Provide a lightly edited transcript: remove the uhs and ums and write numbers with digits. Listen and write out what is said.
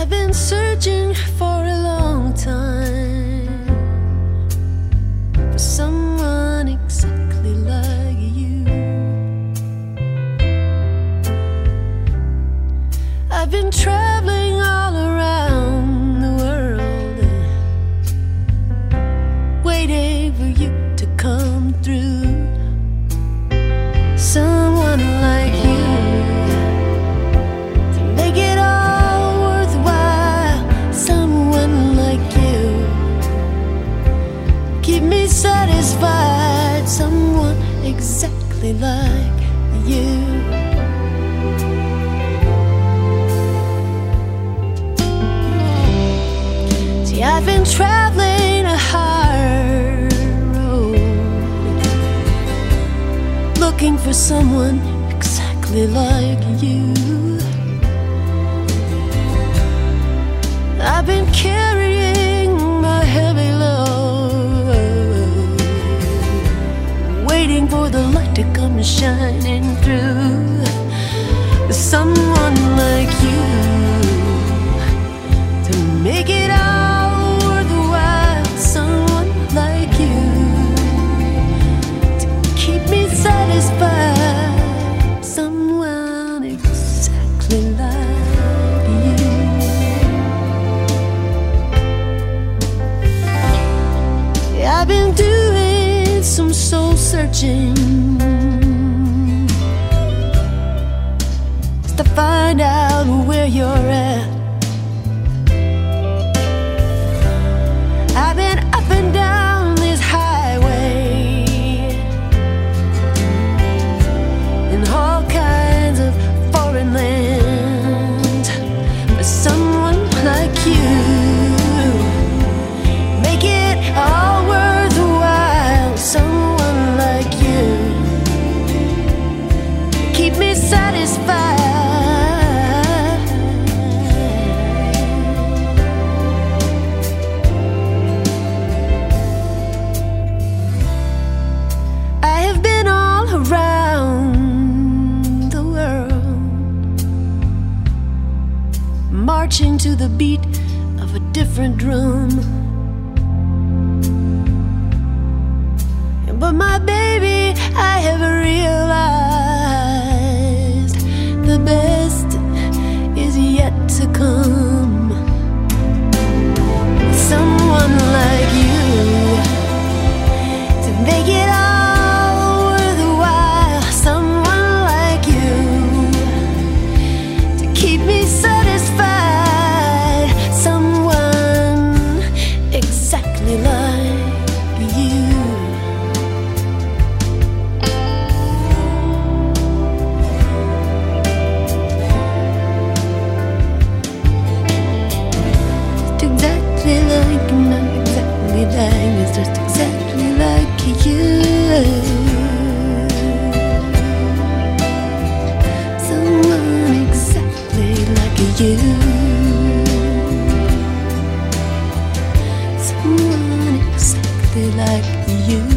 I've been searching for a long time for someone exactly like you. I've been traveling all around the world, waiting for you to come through. Someone like you to make it all worthwhile. Someone like you keep me satisfied. Someone exactly like you. See, I've been traveling a hard road, looking for someone exactly like you. I've been carrying my heavy load, waiting for the light to come shining through. Someone like you to make it all worthwhile. Someone like you to keep me satisfied. Someone exactly like you. Yeah, I've been doing some soul searching just to find out where you're at. I've been up and down this highway in all kinds of foreign lands, but someone like you make it all worthwhile. Someone like you keep me satisfied. I have been all around the world, marching to the beat of a different drum. But my baby, I have realized the best is yet to come. Someone like you to make it all worthwhile. Someone like you to keep me satisfied. Someone exactly like you. Exactly like, not exactly like, it's just exactly like you. Someone exactly like you. Someone exactly like you.